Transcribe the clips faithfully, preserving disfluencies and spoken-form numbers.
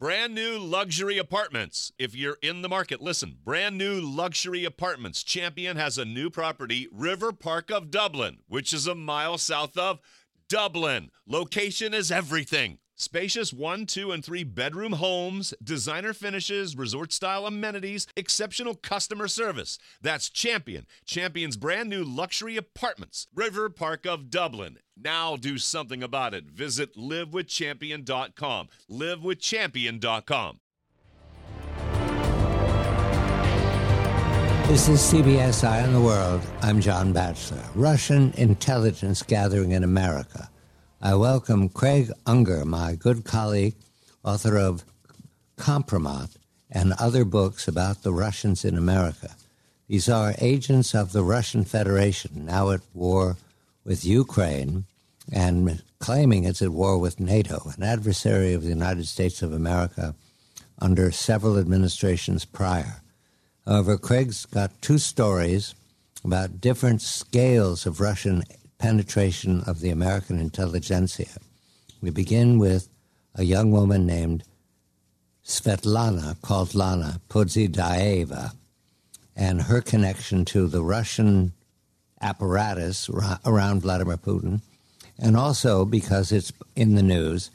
Brand new luxury apartments. If you're in the market, listen. Brand new luxury apartments. Champion has a new property, River Park of Dublin, which is a mile south of Dublin. Location is everything. Spacious one, two, and three bedroom homes, designer finishes, resort-style amenities, exceptional customer service. That's Champion. Champion's brand new luxury apartments. River Park of Dublin. Now do something about it. Visit live with champion dot com. live with champion dot com. This is C B S Eye on the World. I'm John Batchelor. Russian intelligence gathering in America. I welcome Craig Unger, my good colleague, author of Kompromat and other books about the Russians in America. These are agents of the Russian Federation, now at war with Ukraine and claiming it's at war with NATO, an adversary of the United States of America under several administrations prior. However, Craig's got two stories about different scales of Russian penetration of the American intelligentsia. We begin with a young woman named Svetlana, called Lana Podzidayeva, and her connection to the Russian apparatus around Vladimir Putin, and also, because it's in the news,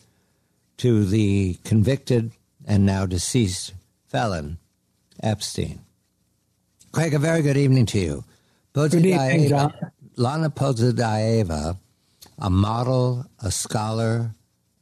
to the convicted and now deceased felon, Epstein. Craig, a very good evening to you. Good evening, John. Lana Podzidayeva, a model, a scholar,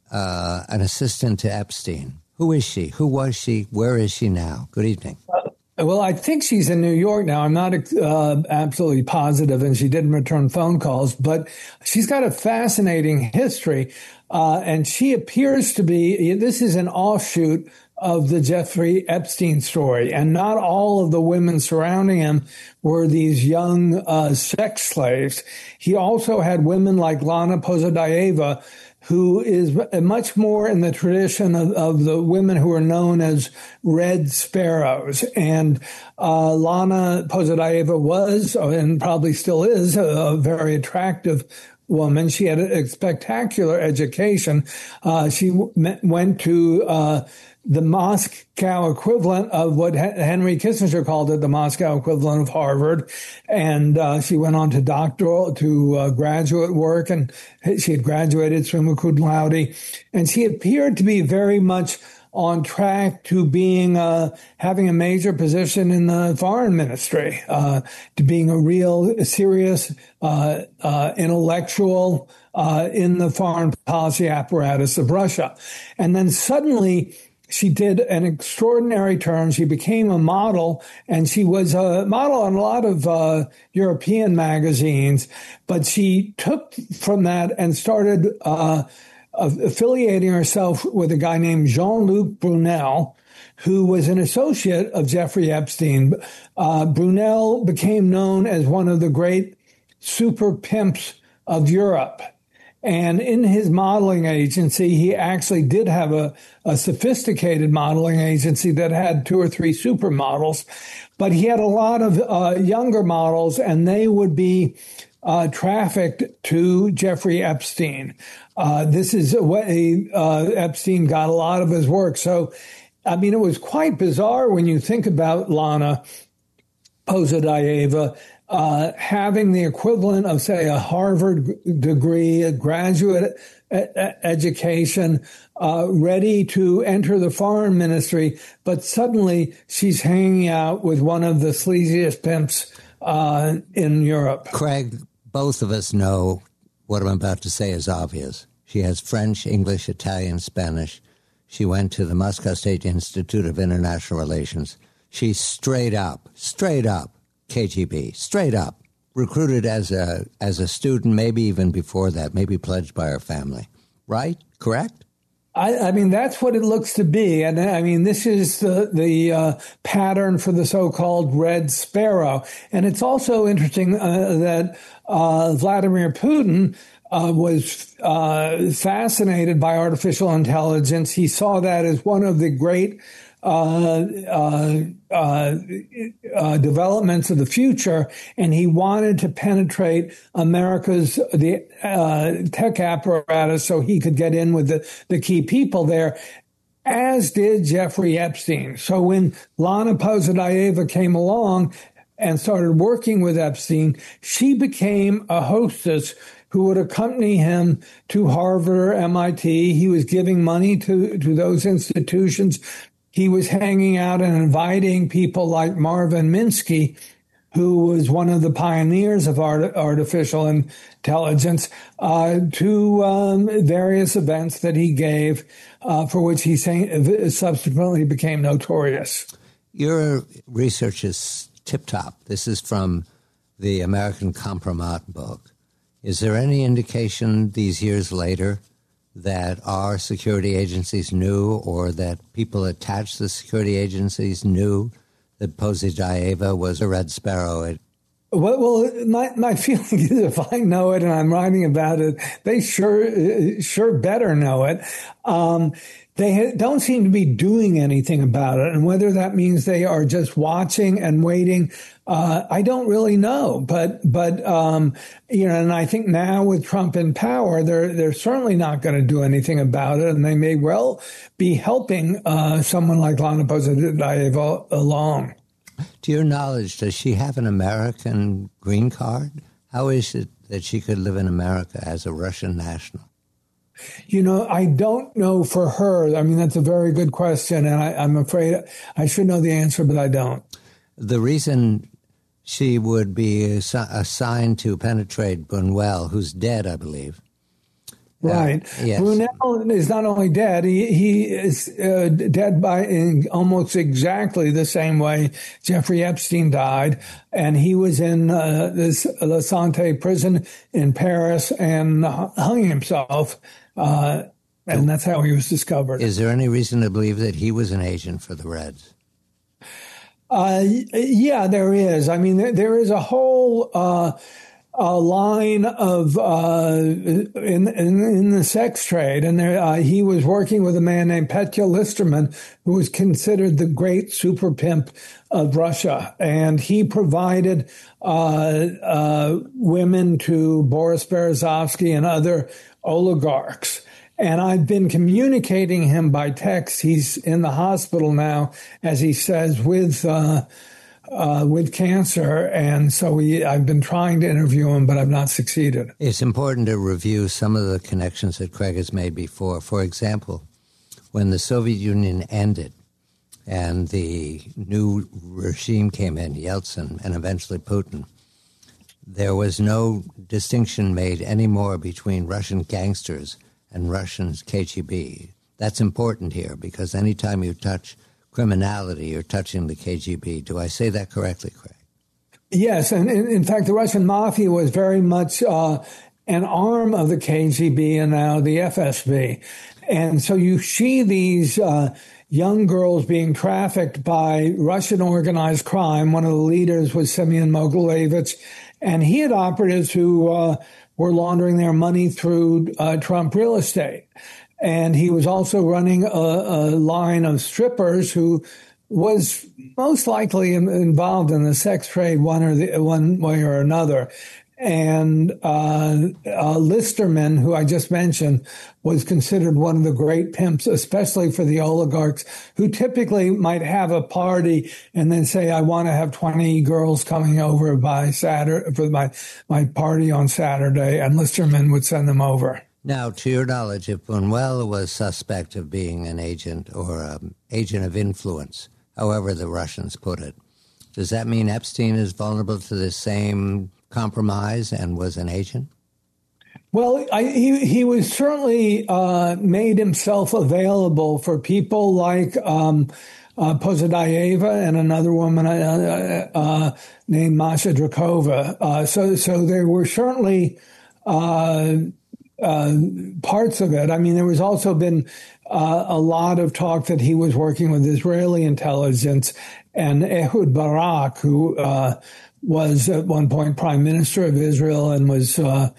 uh, an assistant to Epstein. Who is she? Who was she? Where is she now? Good evening. Uh, well, I think she's in New York now. I'm not uh, absolutely positive, and she didn't return phone calls, but she's got a fascinating history, uh, and she appears to be, this is an offshoot of the Jeffrey Epstein story. And not all of the women surrounding him were these young uh, sex slaves. He also had women like Lana Podzidayeva, who is much more in the tradition of, of the women who are known as Red Sparrows. And uh, Lana Podzidayeva was, and probably still is, a, a very attractive woman. She had a, a spectacular education. Uh, she w- went to uh, the Moscow equivalent of what Henry Kissinger called it, the Moscow equivalent of Harvard. And uh, she went on to doctoral, to uh, graduate work, and she had graduated summa cum laude. And she appeared to be very much on track to being, uh, having a major position in the foreign ministry, uh, to being a real serious, uh, uh, intellectual, uh, in the foreign policy apparatus of Russia. And then suddenly, she did an extraordinary turn. She became a model, and she was a model on a lot of uh, European magazines. But she took from that and started uh, affiliating herself with a guy named Jean-Luc Brunel, who was an associate of Jeffrey Epstein. Uh, Brunel became known as one of the great super pimps of Europe. And in his modeling agency, he actually did have a, a sophisticated modeling agency that had two or three supermodels. But he had a lot of uh, younger models, and they would be uh, trafficked to Jeffrey Epstein. Uh, this is a way uh, Epstein got a lot of his work. So, I mean, it was quite bizarre when you think about Lana Podzidayeva Uh, having the equivalent of, say, a Harvard degree, a graduate e- education, uh, ready to enter the foreign ministry, but suddenly she's hanging out with one of the sleaziest pimps uh, in Europe. Craig, both of us know what I'm about to say is obvious. She has French, English, Italian, Spanish. She went to the Moscow State Institute of International Relations. She's straight up, straight up. K G B, straight up, recruited as a as a student, maybe even before that, maybe pledged by her family. Right? Correct? I, I mean, that's what it looks to be. And I mean, this is the, the uh, pattern for the so-called Red Sparrow. And it's also interesting uh, that uh, Vladimir Putin uh, was uh, fascinated by artificial intelligence. He saw that as one of the great Uh, uh, uh, uh, developments of the future, and he wanted to penetrate America's the uh, tech apparatus so he could get in with the, the key people there. as did Jeffrey Epstein. So when Lana Pozadayeva came along and started working with Epstein, she became a hostess who would accompany him to Harvard or M I T. He was giving money to, to those institutions. He was hanging out and inviting people like Marvin Minsky, who was one of the pioneers of art, artificial intelligence, uh, to um, various events that he gave, uh, for which he say, subsequently became notorious. Your research is tip-top. This is from the American Compromat book. Is there any indication these years later that our security agencies knew, or that people attached to the security agencies knew, that Pozadayeva was a Red Sparrow? It- well, well, my, my feeling is if I know it and I'm writing about it, they sure sure better know it. Um, they don't seem to be doing anything about it. And whether that means they are just watching and waiting, uh, I don't really know. But, but um, you know, and I think now with Trump in power, they're, they're certainly not going to do anything about it. And they may well be helping uh, someone like Lana Pozadayeva along. To your knowledge, does she have an American green card? How is it that she could live in America as a Russian national? You know, I don't know for her. I mean, that's a very good question, and I, I'm afraid I should know the answer, but I don't. The reason she would be assi- assigned to penetrate Buñuel, who's dead, I believe. Right. Uh, yes. Buñuel is not only dead, he, he is uh, dead by in almost exactly the same way Jeffrey Epstein died. And he was in uh, this La Santé prison in Paris and hung himself. Uh, and that's how he was discovered. Is there any reason to believe that he was an agent for the Reds? Uh, yeah, there is. I mean, there, there is a whole uh, a line of uh, in, in in the sex trade, and there uh, he was working with a man named Petya Listerman, who was considered the great super pimp of Russia, and he provided uh, uh, women to Boris Berezovsky and other oligarchs. And I've been communicating him by text. He's in the hospital now, as he says, with uh, uh, with cancer. And so we, I've been trying to interview him, but I've not succeeded. It's important to review some of the connections that Craig has made before. For example, when the Soviet Union ended and the new regime came in, Yeltsin and eventually Putin, there was no distinction made anymore between Russian gangsters and Russians K G B. That's important here because anytime you touch criminality, you're touching the K G B. Do I say that correctly, Craig? Yes, and in, in fact, the Russian mafia was very much uh, an arm of the K G B and now the F S B. And so you see these uh, young girls being trafficked by Russian organized crime. One of the leaders was Semyon Mogilevich, and he had operatives who uh, were laundering their money through uh, Trump real estate. And he was also running a, a line of strippers who was most likely involved in the sex trade one or the, one way or another. And uh, uh, Listerman, who I just mentioned, was considered one of the great pimps, especially for the oligarchs, who typically might have a party and then say, I want to have twenty girls coming over by Saturday for my, my party on Saturday, and Listerman would send them over. Now, to your knowledge, if Buñuel was suspect of being an agent or an agent of influence, however the Russians put it, does that mean Epstein is vulnerable to the same compromise and was an agent? Well, I, he he was certainly uh, made himself available for people like um, uh, Pozadayeva and another woman uh, uh, named Masha Drakova. Uh, so, so there were certainly uh, uh, parts of it. I mean, there was also been uh, a lot of talk that he was working with Israeli intelligence, and Ehud Barak, who uh, was at one point prime minister of Israel and was uh,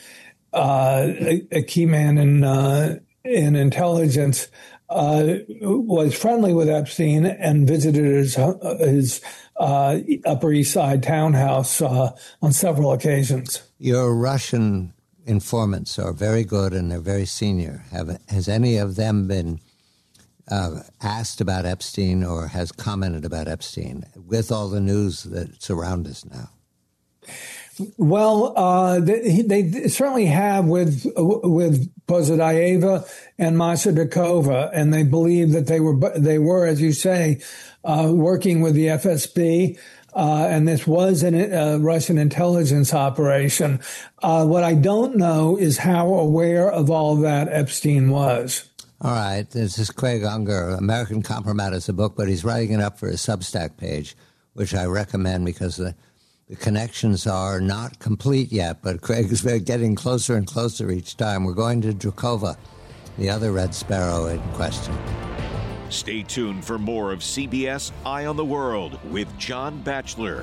uh, a, a key man in uh, in intelligence, uh, was friendly with Epstein and visited his his uh, Upper East Side townhouse uh, on several occasions. Your Russian informants are very good and they're very senior. Have has any of them been uh, asked about Epstein or has commented about Epstein with all the news that's around us now? Well, uh, they, they certainly have with with Pozadayeva and Masadakova, and they believe that they were they were, as you say, uh, working with the F S B. Uh, and this was a uh, Russian intelligence operation. Uh, what I don't know is how aware of all that Epstein was. All right. This is Craig Unger. American Compromat is a book, but he's writing it up for his Substack page, which I recommend because the, the connections are not complete yet, but Craig is getting closer and closer each time. We're going to Drakova, the other Red Sparrow in question. Stay tuned for more of C B S Eye on the World with John Batchelor.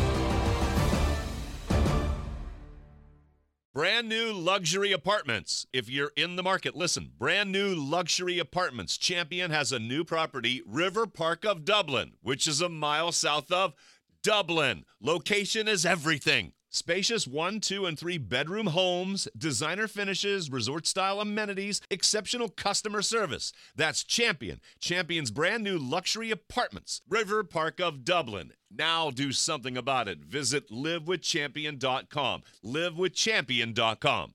Brand new luxury apartments. If you're in the market, listen. Brand new luxury apartments. Champion has a new property, River Park of Dublin, which is a mile south of Dublin. Location is everything. Spacious one, two, and three bedroom homes, designer finishes, resort-style amenities, exceptional customer service. That's Champion. Champion's brand new luxury apartments, River Park of Dublin. Now do something about it. Visit live with champion dot com. live with champion dot com.